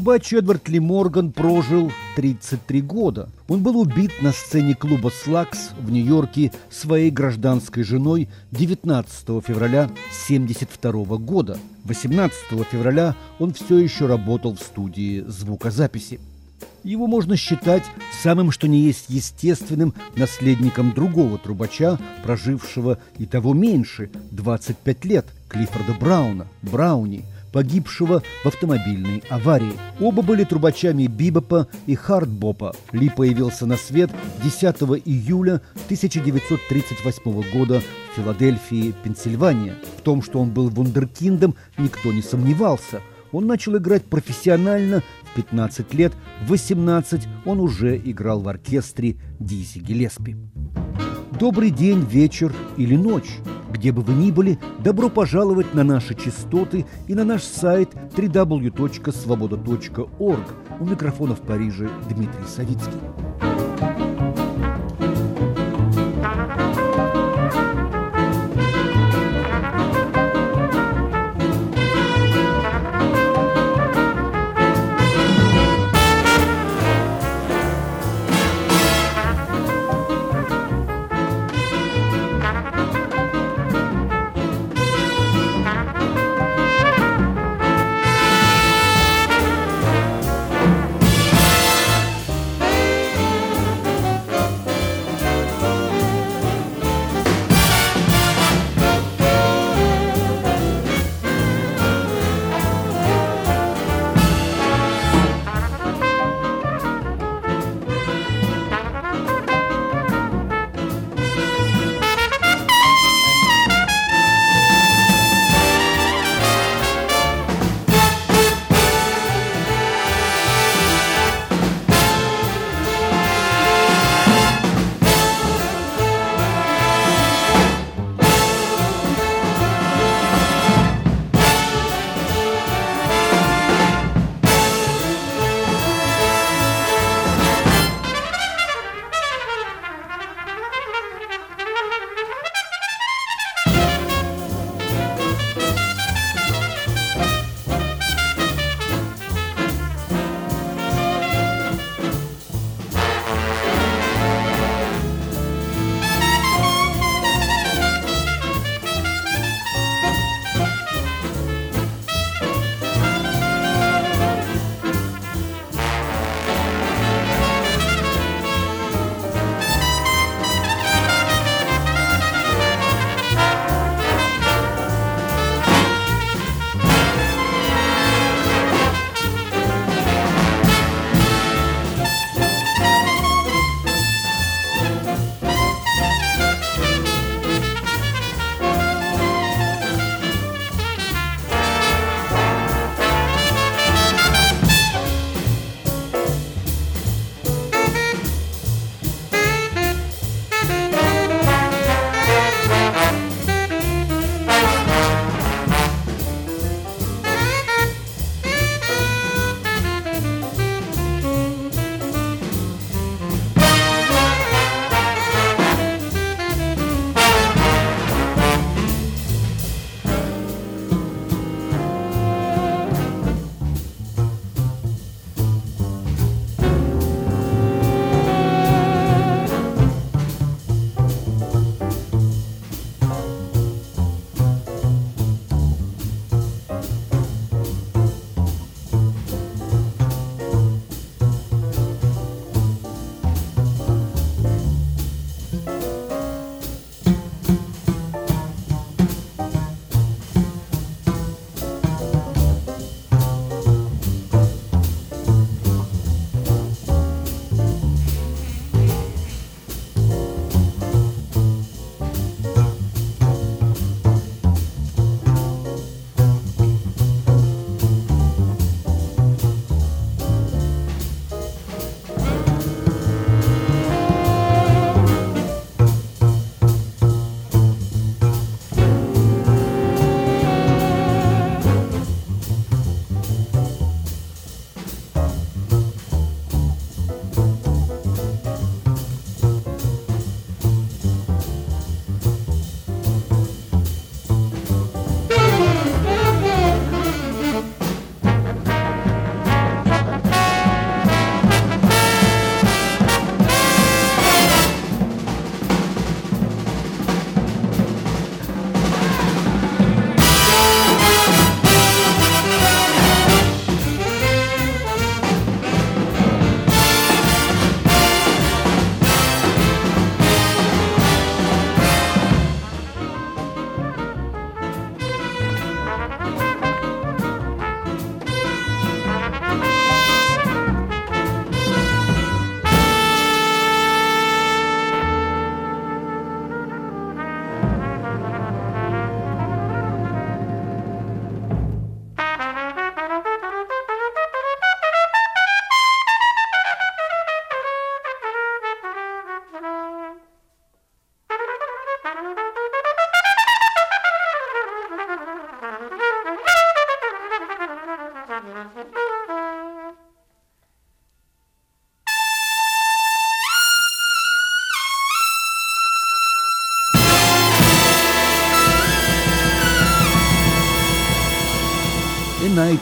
Трубач Эдвард Ли Морган прожил 33 года. Он был убит на сцене клуба «Слакс» в Нью-Йорке своей гражданской женой 19 февраля 1972 года. 18 февраля он все еще работал в студии звукозаписи. Его можно считать самым что ни есть естественным наследником другого трубача, прожившего и того меньше, 25 лет, Клиффорда Брауна, Брауни, погибшего в автомобильной аварии. Оба были трубачами бибопа и хардбопа. Ли появился на свет 10 июля 1938 года в Филадельфии, Пенсильвания. В том, что он был вундеркиндом, никто не сомневался. Он начал играть профессионально в 15 лет, в 18 он уже играл в оркестре Дизи Гиллеспи. Добрый день, вечер или ночь. Где бы вы ни были, добро пожаловать на наши частоты и на наш сайт www.svoboda.org. У микрофона в Париже Дмитрий Савицкий.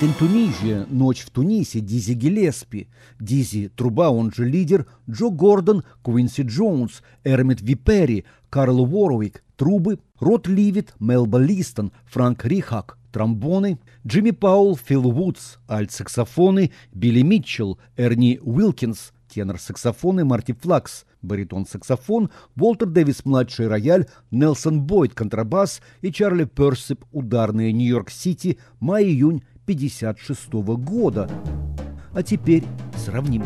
in Tunisia», «Ночь в Тунисе», Дизи Гиллеспи, Дизи Труба, он же лидер, Джо Гордон, Квинси Джонс, Эрмит Випери, Карл Уорвик, трубы, Род Ливит, Мелба Листон, Франк Рихак, тромбоны, Джимми Паул, Фил Вудс, альт-саксофоны, Билли Митчелл, Эрни Уилкинс, тенор-саксофоны, Марти Флакс, баритон-саксофон, Уолтер Дэвис-младший рояль, Нелсон Бойд контрабас и Чарли Персип ударные, Нью-Йорк-Сити, май-июнь 1956 года. А теперь сравним.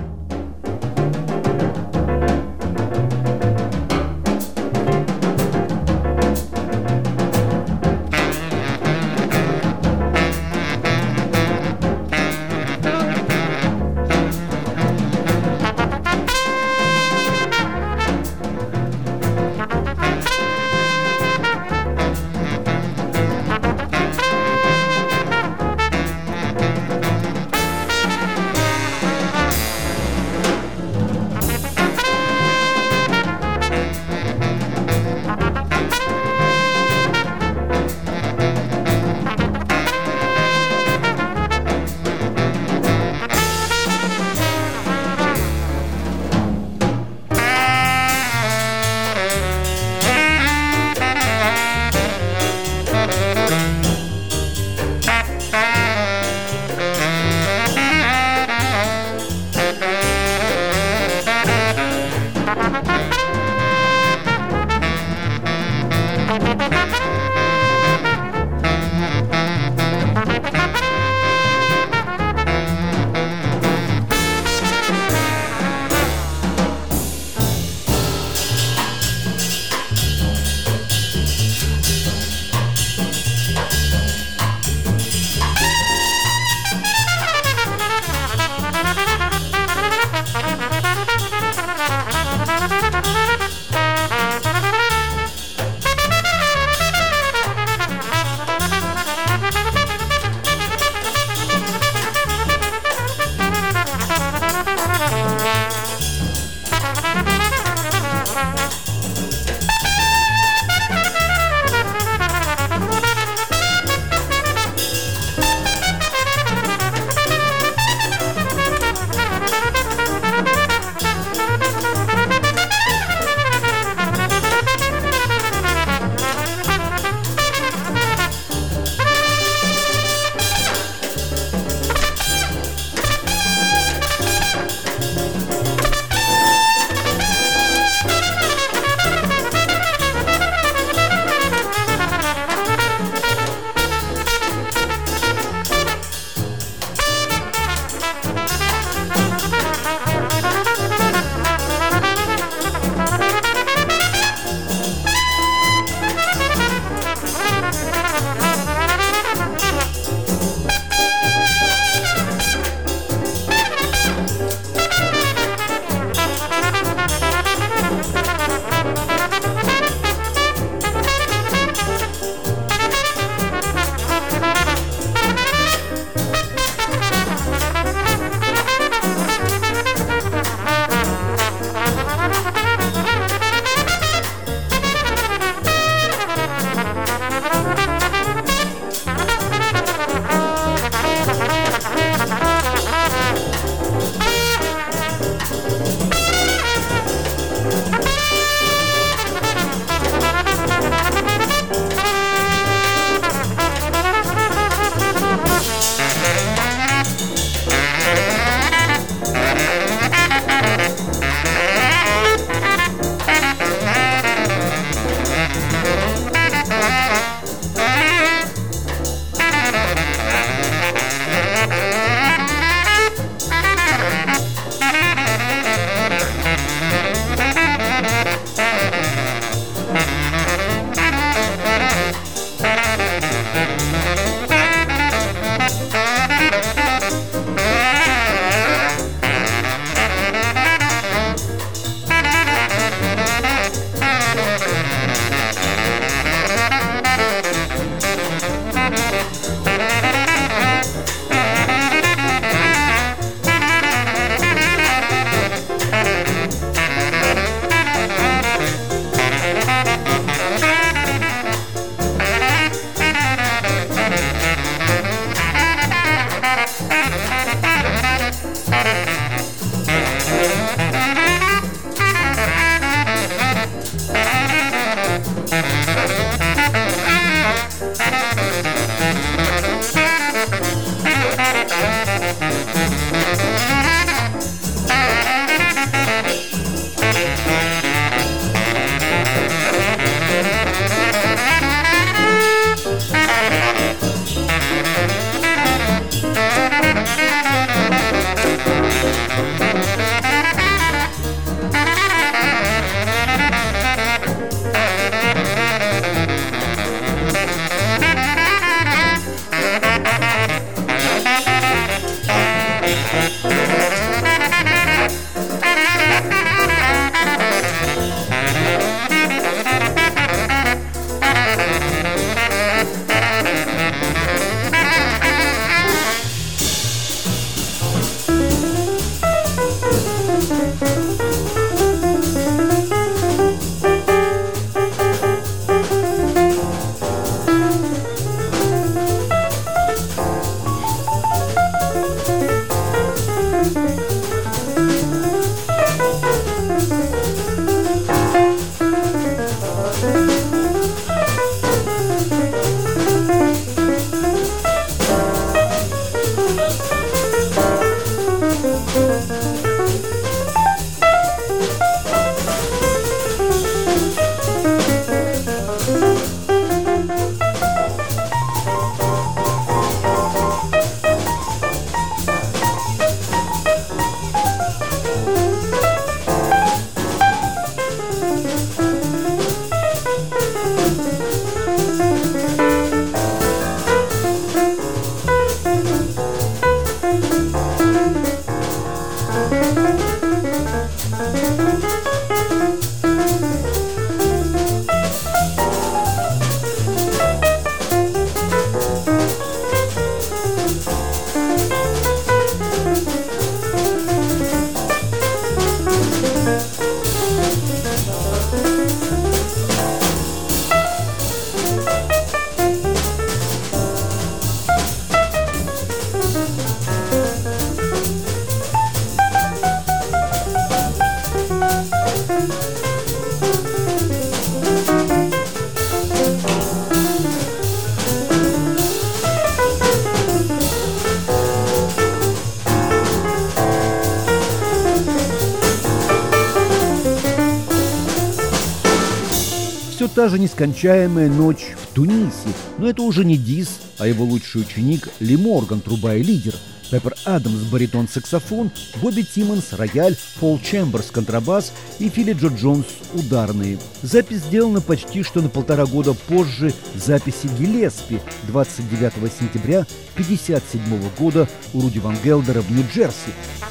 Все та же нескончаемая ночь в Тунисе, но это уже не Диз, а его лучший ученик Ли Морган, труба и лидер, Пеппер Адамс, баритон-саксофон, Бобби Тиммонс, рояль, Пол Чемберс, контрабас и Филли Джо Джонс, ударные. Запись сделана почти что на 1,5 года позже записи Гиллеспи 29 сентября 1957 года у Руди Ван Гелдера в Нью-Джерси.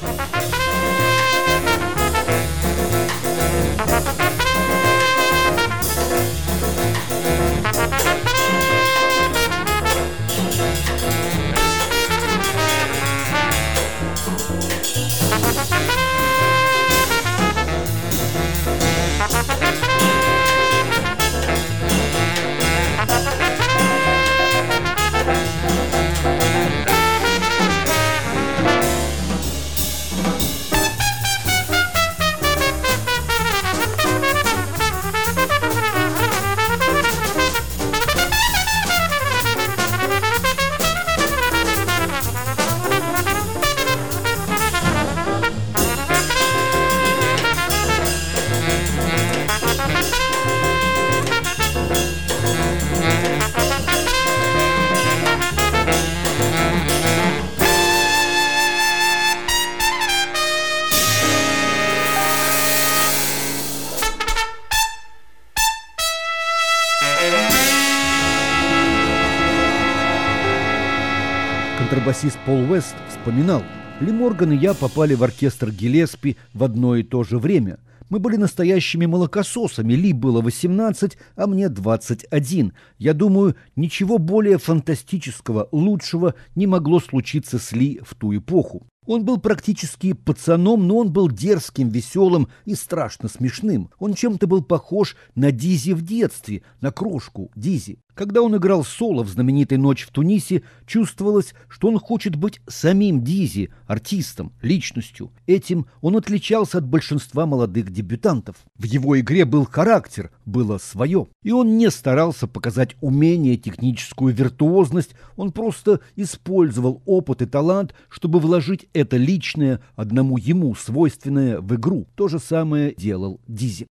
Контрабасист Пол Уэст вспоминал: «Ли Морган и я попали в оркестр Гиллеспи в одно и то же время. Мы были настоящими молокососами. Ли было 18, а мне 21. Я думаю, ничего более фантастического, лучшего не могло случиться с Ли в ту эпоху. Он был практически пацаном, но он был дерзким, веселым и страшно смешным. Он чем-то был похож на Дизи в детстве, на крошку Дизи. Когда он играл соло в знаменитой «Ночь в Тунисе», чувствовалось, что он хочет быть самим Дизи, артистом, личностью. Этим он отличался от большинства молодых дебютантов. В его игре был характер, было свое. И он не старался показать умение, техническую виртуозность, он просто использовал опыт и талант, чтобы вложить это личное, одному ему свойственное в игру. То же самое делал Дизи.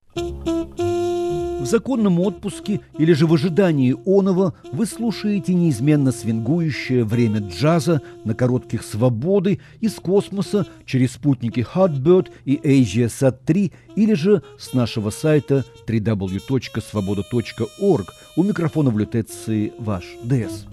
В законном отпуске или же в ожидании оного вы слушаете неизменно свингующее время джаза на коротких свободы из космоса через спутники Hotbird и AsiaSat-3 или же с нашего сайта www.svoboda.org. У микрофона в лютеции ваш ДС.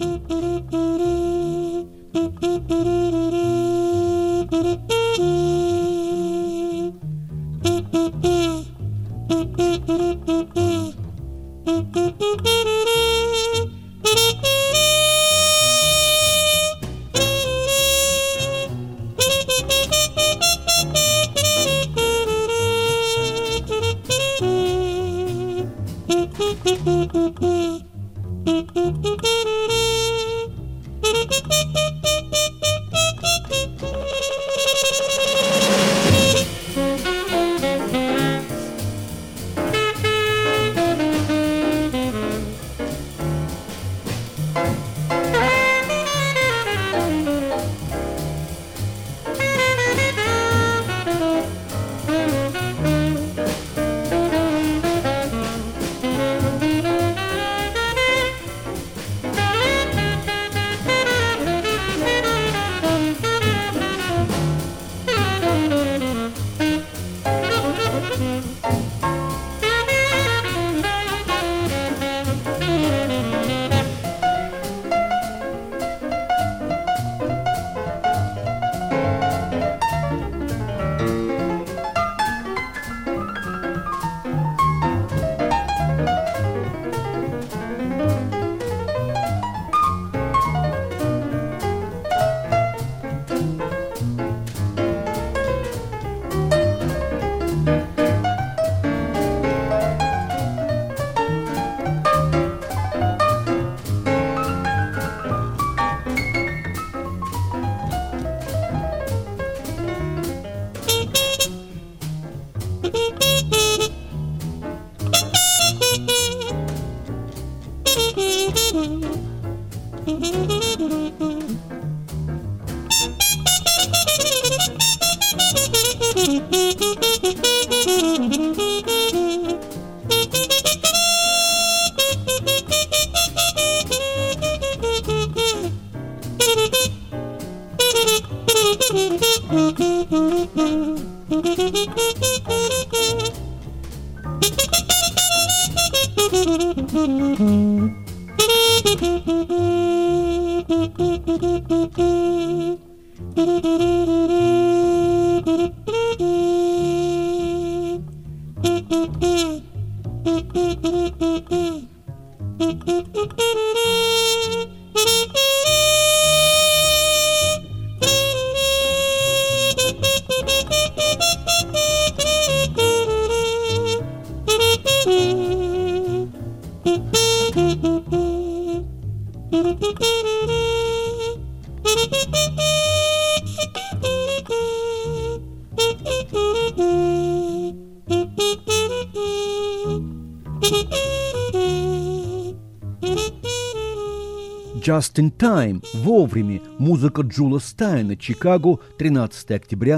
«Just in Time» – вовремя. Музыка Джула Стайна, Чикаго, 13 октября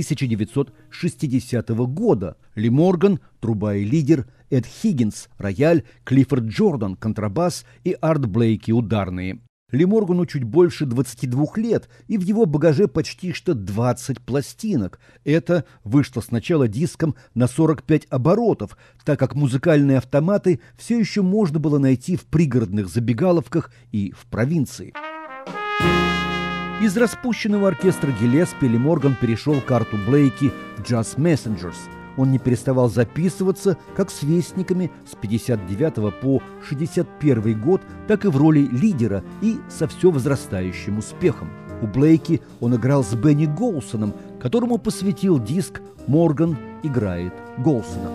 1960 года. Ли Морган – труба и лидер, Эд Хиггинс – рояль, Клиффорд Джордан – контрабас и Арт Блейки – ударные. Ли Моргану чуть больше 22 лет, и в его багаже почти что 20 пластинок. Это вышло сначала диском на 45 оборотов, так как музыкальные автоматы все еще можно было найти в пригородных забегаловках и в провинции. Из распущенного оркестра Гиллеспи Ли Морган перешел к Арту Блейки «Jazz Messengers». Он не переставал записываться как с вестниками с 59 по 61 год, так и в роли лидера и со все возрастающим успехом. У Блейки он играл с Бенни Голсоном, которому посвятил диск «Морган играет Голсона».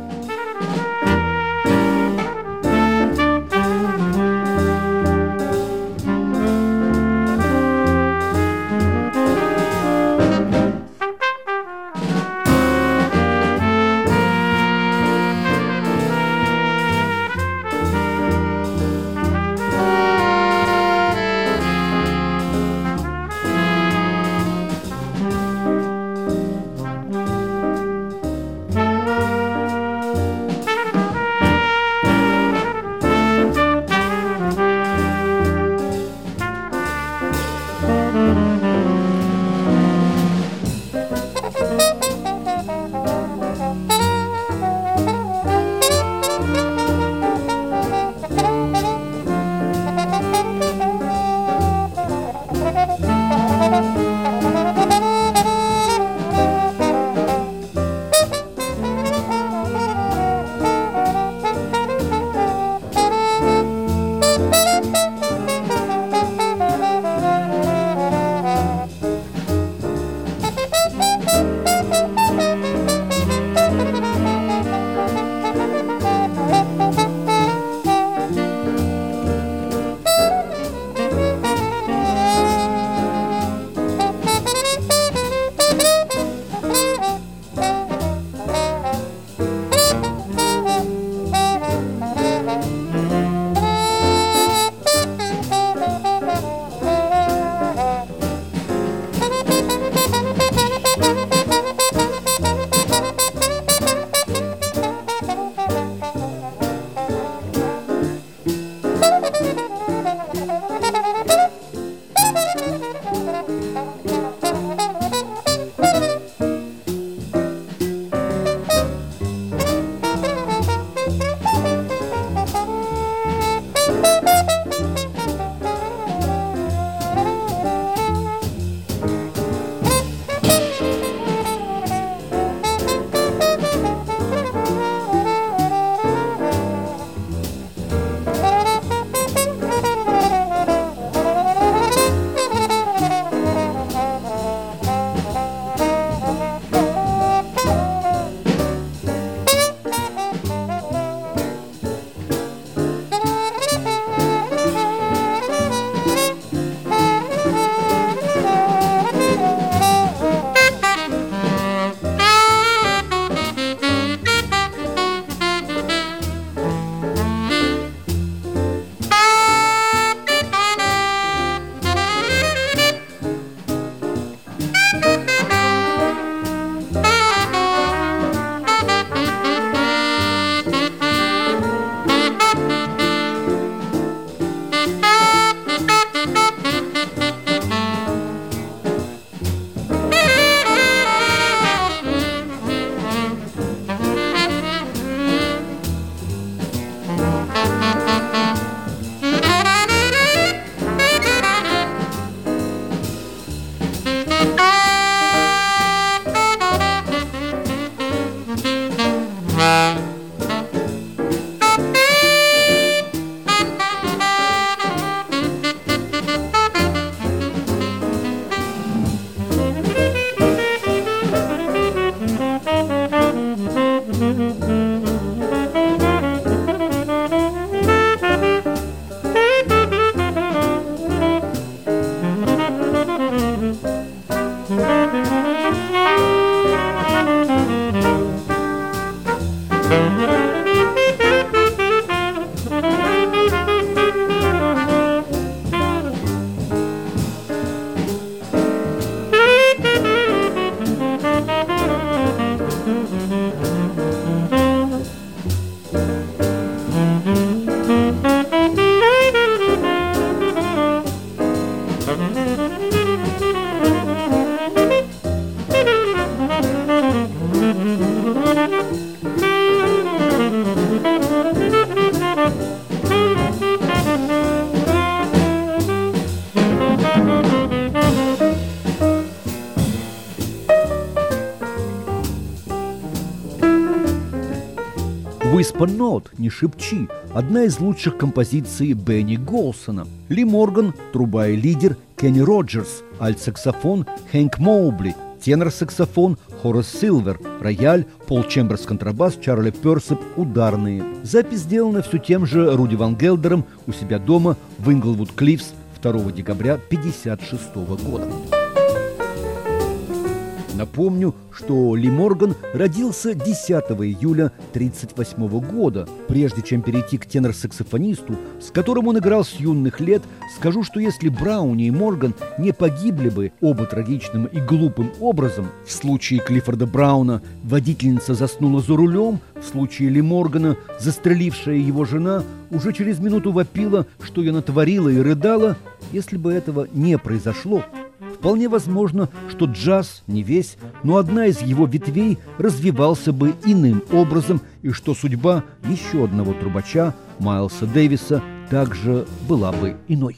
«Whisper Not» — «Не шепчи» — одна из лучших композиций Бенни Голсона. Ли Морган — труба и лидер, Кенни Роджерс, альт-саксофон Хэнк Моубли, тенор-саксофон Хорас Силвер, рояль, Пол Чемберс контрабас, Чарли Персеп ударные. Запись сделана все тем же Руди Ван Гелдером у себя дома в Инглвуд Клиффс 2 декабря 1956 года. Напомню, что Ли Морган родился 10 июля 1938 года. Прежде чем перейти к тенор-саксофонисту, с которым он играл с юных лет, скажу, что если Брауни и Морган не погибли бы оба трагичным и глупым образом, в случае Клиффорда Брауна водительница заснула за рулем, в случае Ли Моргана застрелившая его жена уже через минуту вопила, что я натворила, и рыдала, если бы этого не произошло, вполне возможно, что джаз, не весь, но одна из его ветвей развивался бы иным образом, и что судьба еще одного трубача, Майлса Дэвиса, также была бы иной.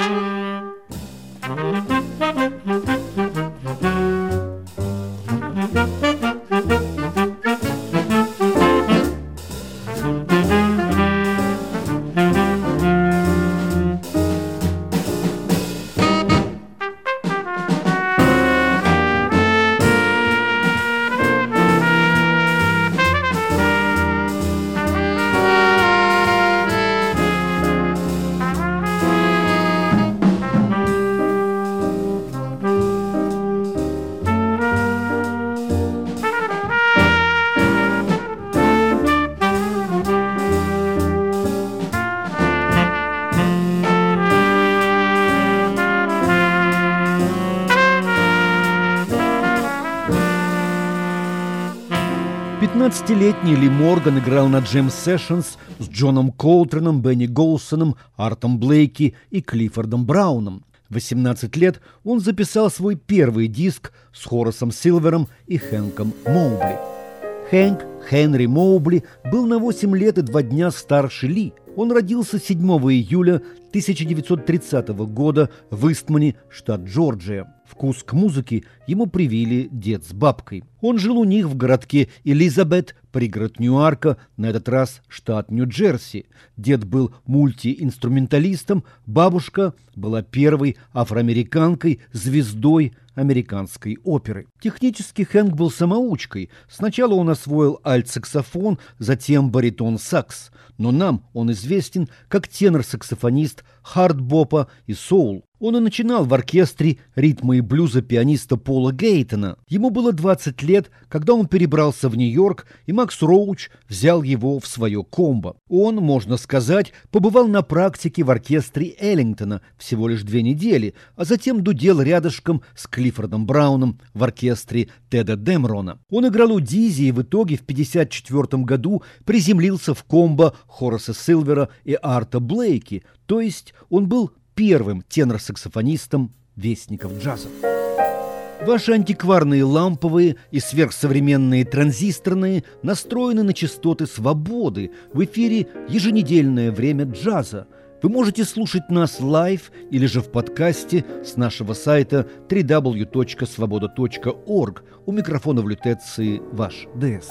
15-летний Ли Морган играл на джем-сессионс с Джоном Колтреном, Бенни Голсоном, Артом Блейки и Клиффордом Брауном. В 18 лет он записал свой первый диск с Хорасом Силвером и Хэнком Моубли. Хэнк Хенри Моубли был на 8 лет и 2 дня старше Ли. Он родился 7 июля 1930 года в Истмане, штат Джорджия. Вкус к музыке ему привили дед с бабкой. Он жил у них в городке Элизабет, пригород Ньюарка, на этот раз штат Нью-Джерси. Дед был мультиинструменталистом, бабушка была первой афроамериканкой, звездой американской оперы. Технически Хэнк был самоучкой. Сначала он освоил альт-саксофон, затем баритон-сакс. Но нам он известен как тенор-саксофонист хард-бопа и соул. Он и начинал в оркестре ритма и блюза пианиста Пола Гейтона. Ему было 20 лет, когда он перебрался в Нью-Йорк, и Макс Роуч взял его в свое комбо. Он, можно сказать, побывал на практике в оркестре Эллингтона всего лишь 2 недели, а затем дудел рядышком с Клиффордом Брауном в оркестре Теда Демрона. Он играл у Дизи и в итоге в 1954 году приземлился в комбо Хораса Силвера и Арта Блейки, то есть он был первым тенор-саксофонистом вестников джаза. Ваши антикварные ламповые и сверхсовременные транзисторные настроены на частоты свободы. В эфире еженедельное время джаза. Вы можете слушать нас лайв или же в подкасте с нашего сайта www.svoboda.org. У микрофона в лютеции ваш ДС.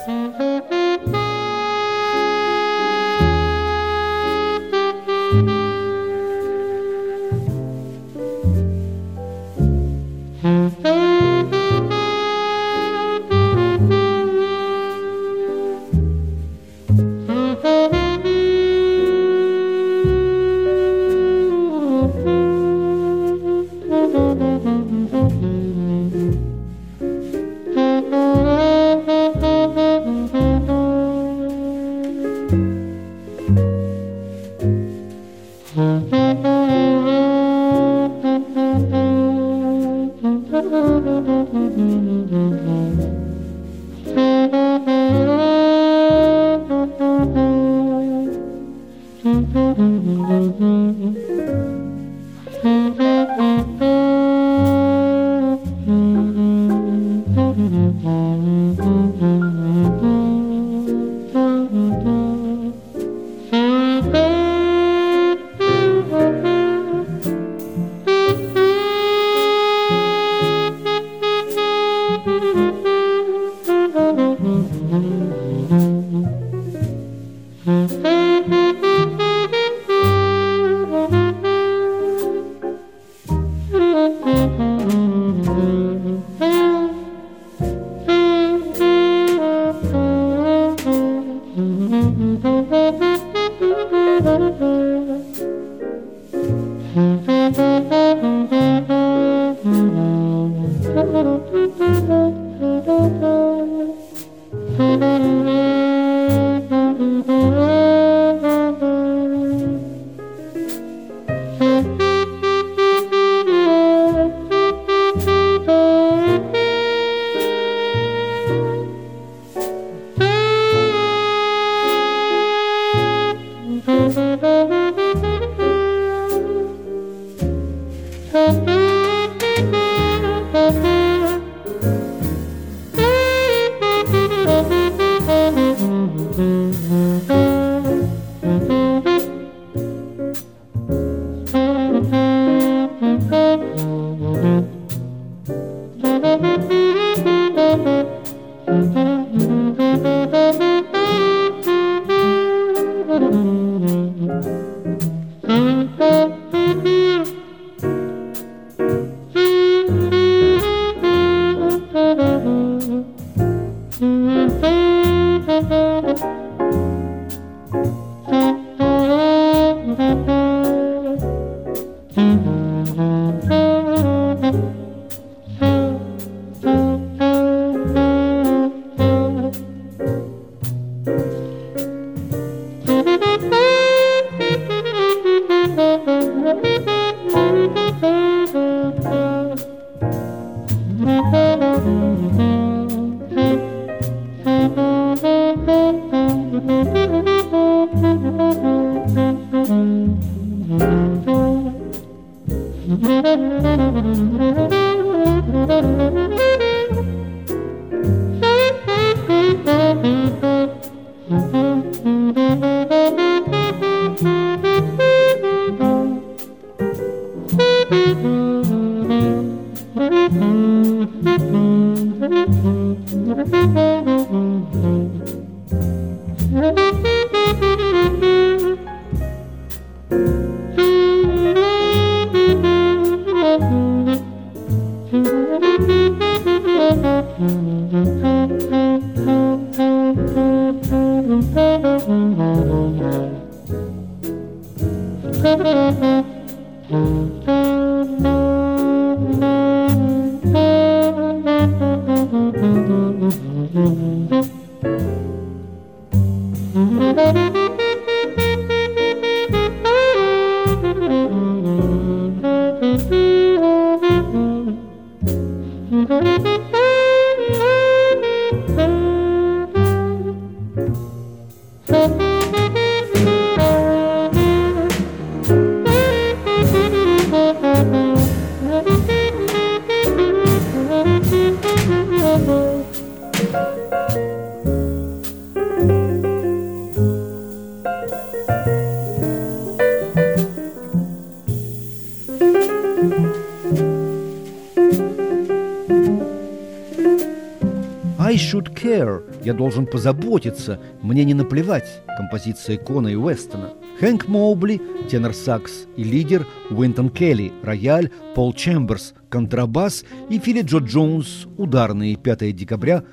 «I should care» – «Я должен позаботиться», «Мне не наплевать» – композиция Кона и Уэстона. Хэнк Моубли – тенор-сакс и лидер, Уинтон Келли – рояль, Пол Чемберс – контрабас и Филли Джо Джонс – ударные. 5 декабря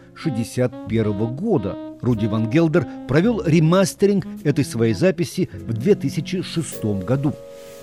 1961 года. Руди Ван Гелдер провел ремастеринг этой своей записи в 2006 году.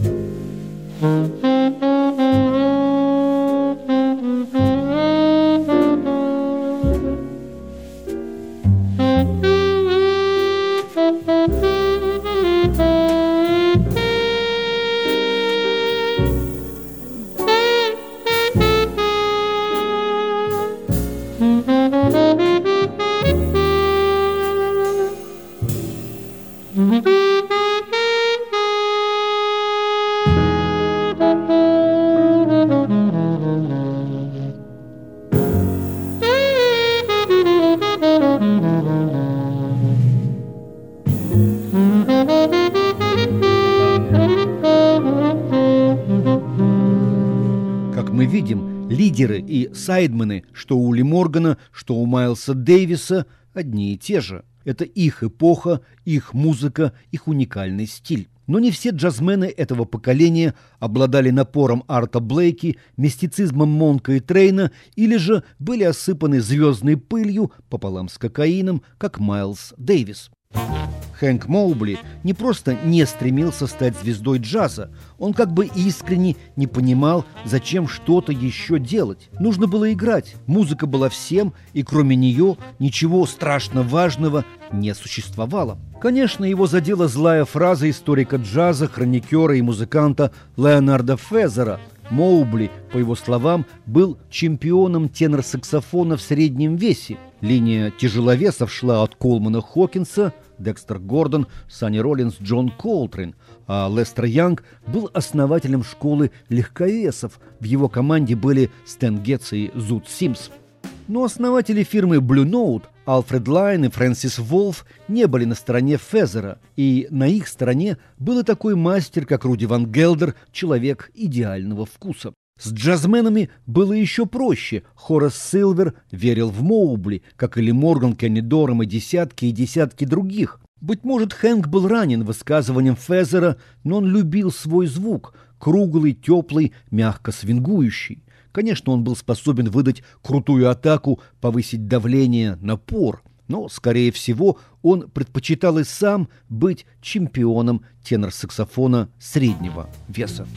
Как мы видим, лидеры и сайдмены, что у Ули Моргана, что у Майлса Дэвиса, одни и те же. Это их эпоха, их музыка, их уникальный стиль. Но не все джазмены этого поколения обладали напором Арта Блейки, мистицизмом Монка и Трейна или же были осыпаны звездной пылью пополам с кокаином, как Майлс Дэвис. Хэнк Моубли не просто не стремился стать звездой джаза, он как бы искренне не понимал, зачем что-то еще делать. Нужно было играть, музыка была всем, и кроме нее ничего страшно важного не существовало. Конечно, его задела злая фраза историка джаза, хроникера и музыканта Леонарда Фезера. Моубли, по его словам, был чемпионом тенор-саксофона в среднем весе. Линия тяжеловесов шла от Колмана Хокинса, Декстер Гордон, Санни Роллинс, Джон Колтрейн, а Лестер Янг был основателем школы легковесов. В его команде были Стэн Гетц и Зуд Симс. Но основатели фирмы Blue Note, Альфред Лайн и Фрэнсис Волф, не были на стороне Фезера, и на их стороне был и такой мастер, как Руди Ван Гелдер, человек идеального вкуса. С джазменами было еще проще. Хорас Силвер верил в Моубли, как и Ли Морган, Кенни Дорам и десятки других. Быть может, Хэнк был ранен высказыванием Фезера, но он любил свой звук – круглый, теплый, мягко свингующий. Конечно, он был способен выдать крутую атаку, повысить давление, напор, но, скорее всего, он предпочитал и сам быть чемпионом тенор-саксофона среднего веса.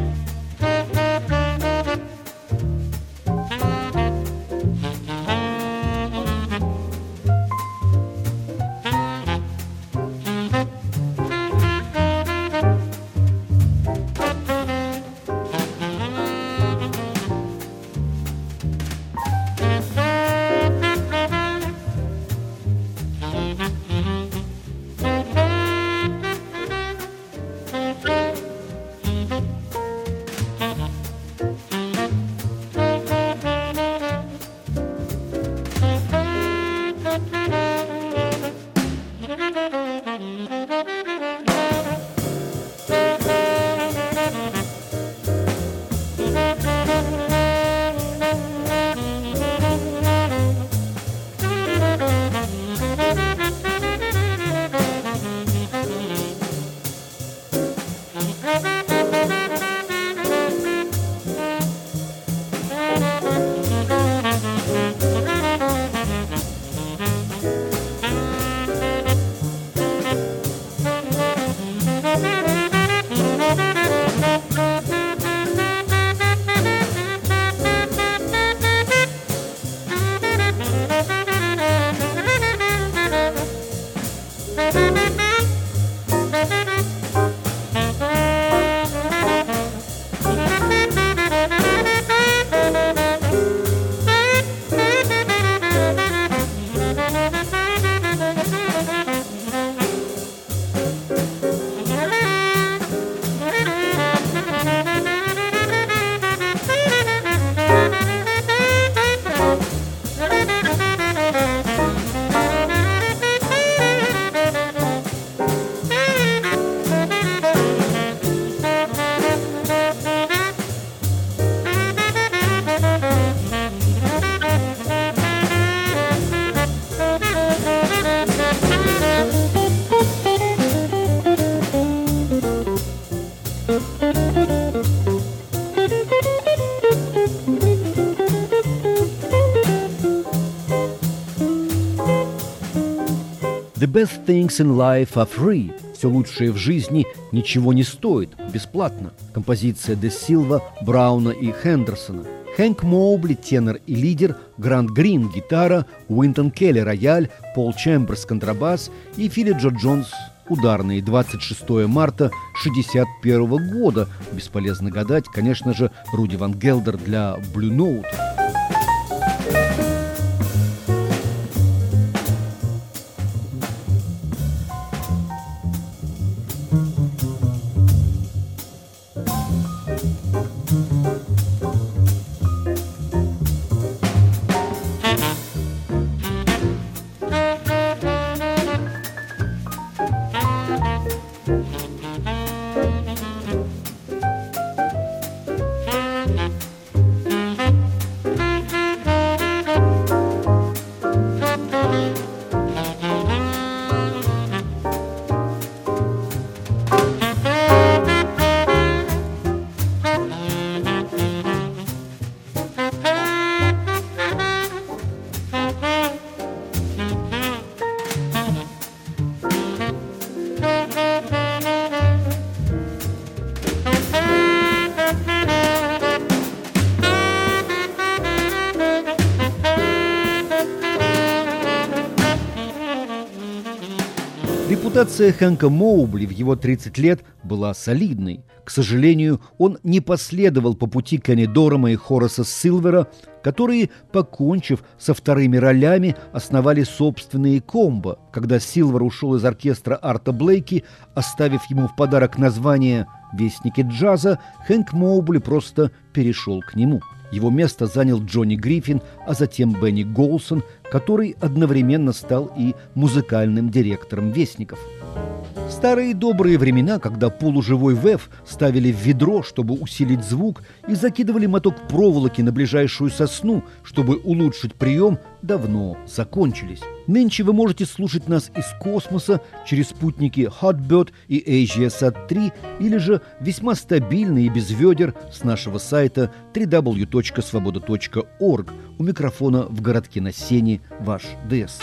The best things in life are free. Все лучшее в жизни ничего не стоит, бесплатно. Композиция Де Силва, Брауна и Хендерсона. Хэнк Моубли, тенор и лидер, Грант Грин, гитара, Уинтон Келли, рояль, Пол Чемберс, контрабас и Филли Джо Джонс, ударные. 26 марта 1961 года. Бесполезно гадать, конечно же, Руди Ван Гелдер для Blue Note. Репутация Хэнка Моубли в его 30 лет была солидной. К сожалению, он не последовал по пути Кенни Дорама и Хораса Силвера, которые, покончив со вторыми ролями, основали собственные комбо, когда Силвер ушел из оркестра Арта Блейки, оставив ему в подарок название «Вестники джаза», Хэнк Моубли просто перешел к нему. Его место занял Джонни Гриффин, а затем Бенни Голсон, который одновременно стал и музыкальным директором «Вестников». Старые добрые времена, когда полуживой ВЭФ ставили в ведро, чтобы усилить звук, и закидывали моток проволоки на ближайшую сосну, чтобы улучшить прием, давно закончились. Нынче вы можете слушать нас из космоса через спутники Hotbird и AsiaSat-3 или же весьма стабильно и без ведер с нашего сайта www.svoboda.org. У микрофона в городке на Сене ваш ДС.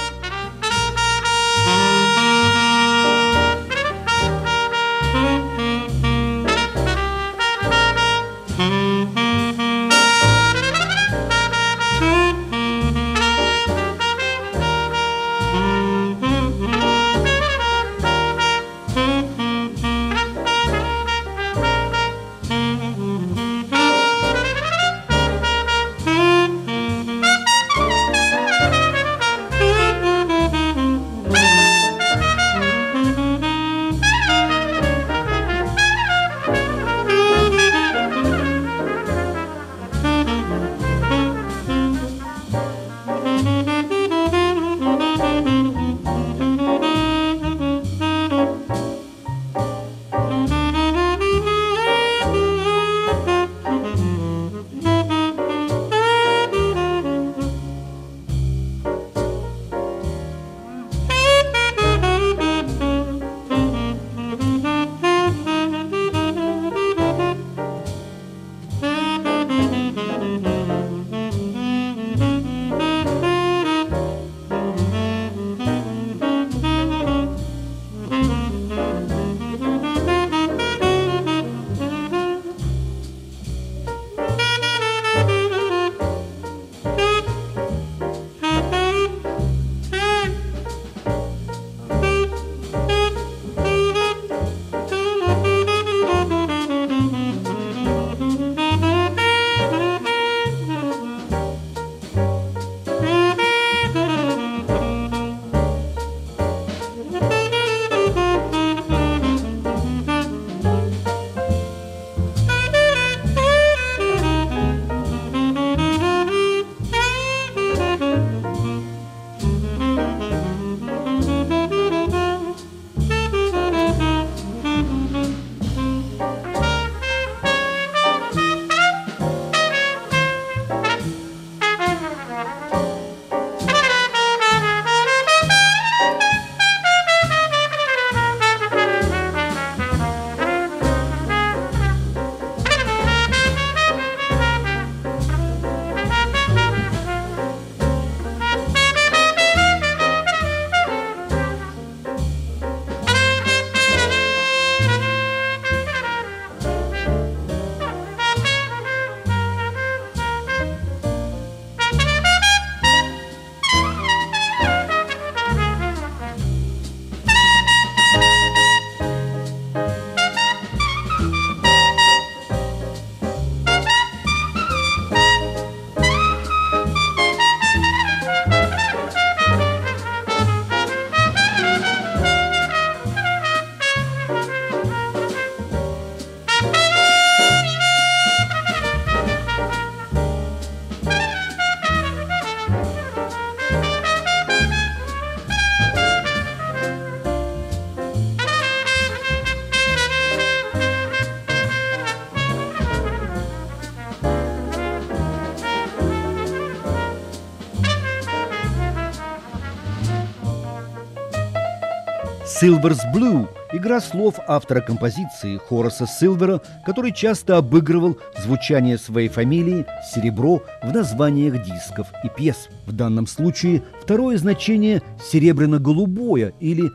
«Silver's Blue» – игра слов автора композиции Хораса Силвера, который часто обыгрывал звучание своей фамилии «серебро» в названиях дисков и пьес. В данном случае второе значение «серебряно-голубое» или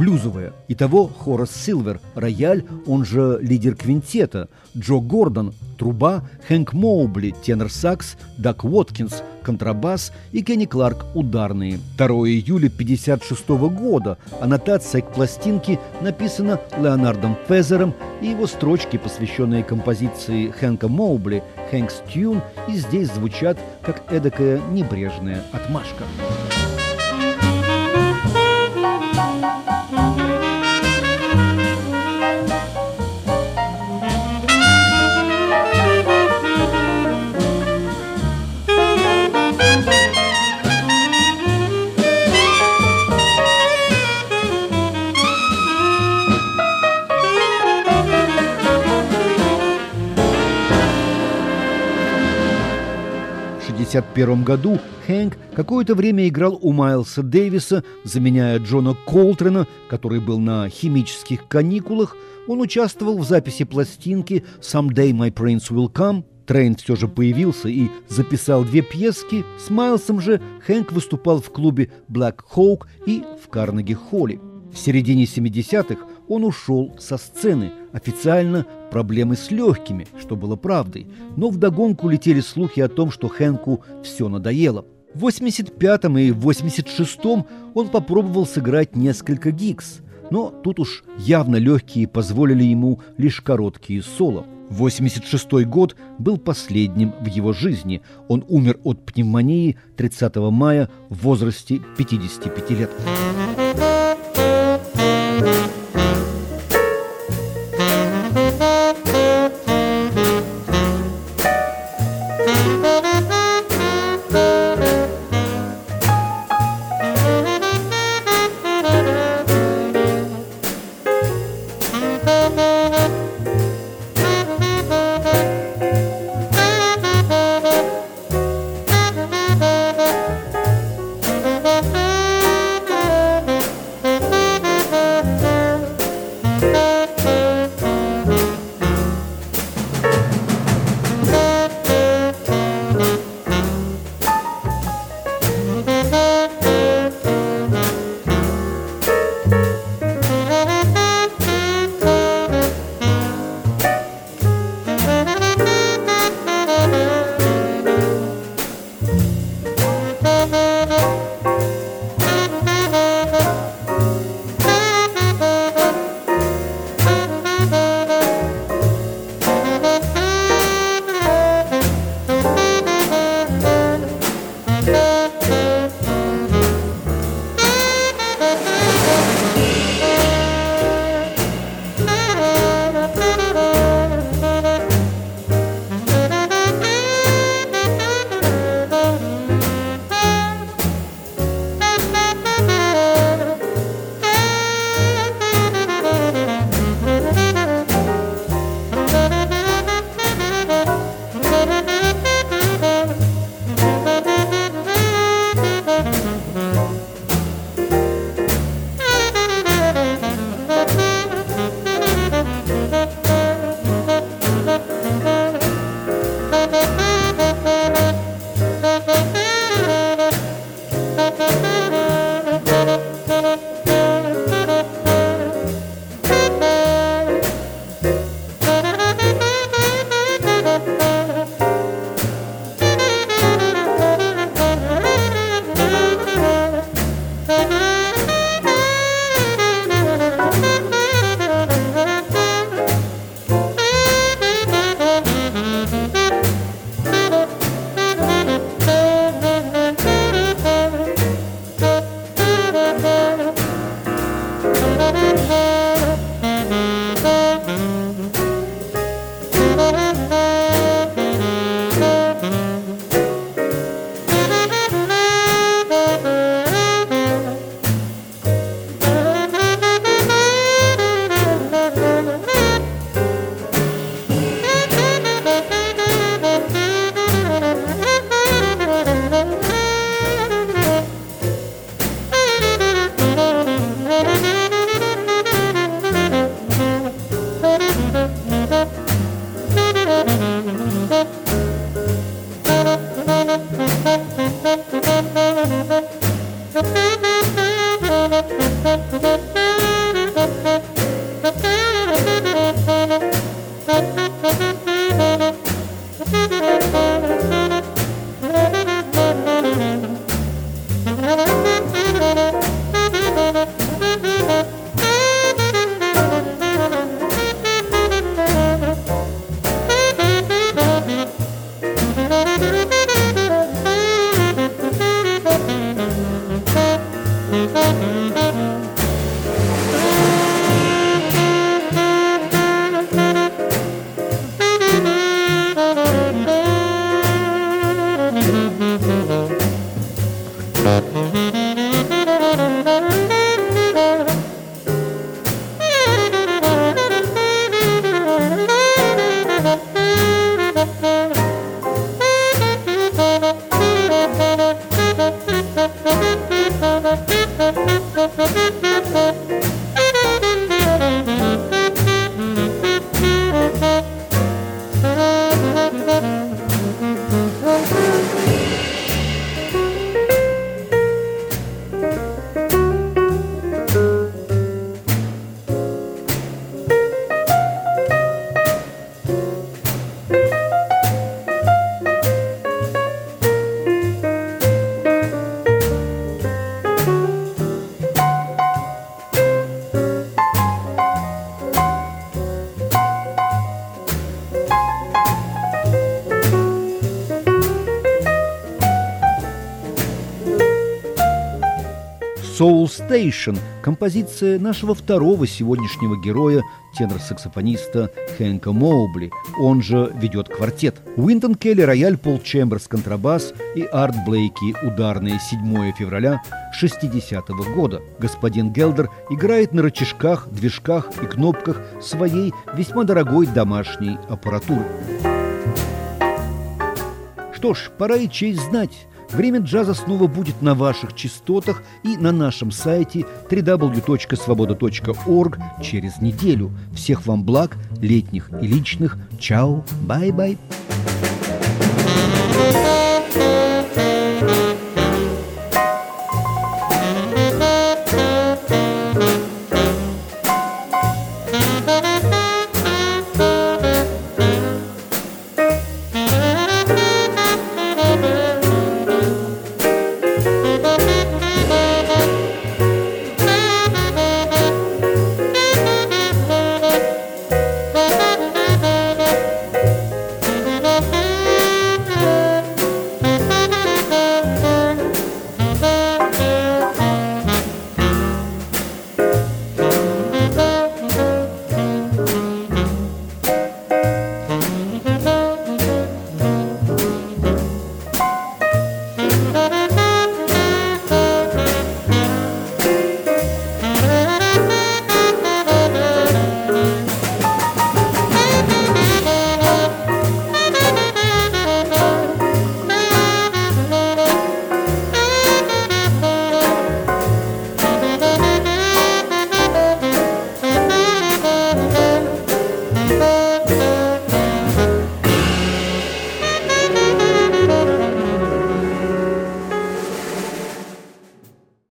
«серебряно-блюзовое». Итого Хорас Силвер – рояль, он же лидер квинтета, Джо Гордон – труба, Хэнк Моубли – тенор-сакс, Дак Уоткинс – контрабас и Кенни Кларк – ударные. 2 июля 1956 года. Аннотация к пластинке написана Леонардом Фезером, и его строчки, посвященные композиции Хэнка Моубли «Хэнк's Tune», и здесь звучат как эдакая небрежная отмашка. В 1961 году Хэнк какое-то время играл у Майлса Дэвиса, заменяя Джона Колтрена, который был на химических каникулах. Он участвовал в записи пластинки «Someday My Prince Will Come». Трейн все же появился и записал 2 пьески. С Майлсом же Хэнк выступал в клубе Black Hawk и в Карнеги-холле. В середине 70-х он ушел со сцены. Официально проблемы с легкими, что было правдой. Но вдогонку летели слухи о том, что Хэнку все надоело. В 85-м и 86-м он попробовал сыграть несколько гигс. Но тут уж явно легкие позволили ему лишь короткие соло. 86-й год был последним в его жизни. Он умер от пневмонии 30 мая в возрасте 55 лет. Soul Station – композиция нашего второго сегодняшнего героя, тенор-саксофониста Хэнка Моубли, он же ведет квартет. Уинтон Келли – рояль, Пол Чемберс – контрабас и Арт Блейки – ударные 7 февраля 60-го года. Господин Гелдер играет на рычажках, движках и кнопках своей весьма дорогой домашней аппаратуры. Что ж, пора и честь знать. Время джаза снова будет на ваших частотах и на нашем сайте www.svoboda.org через неделю. Всех вам благ, летних и личных. Чао, бай-бай.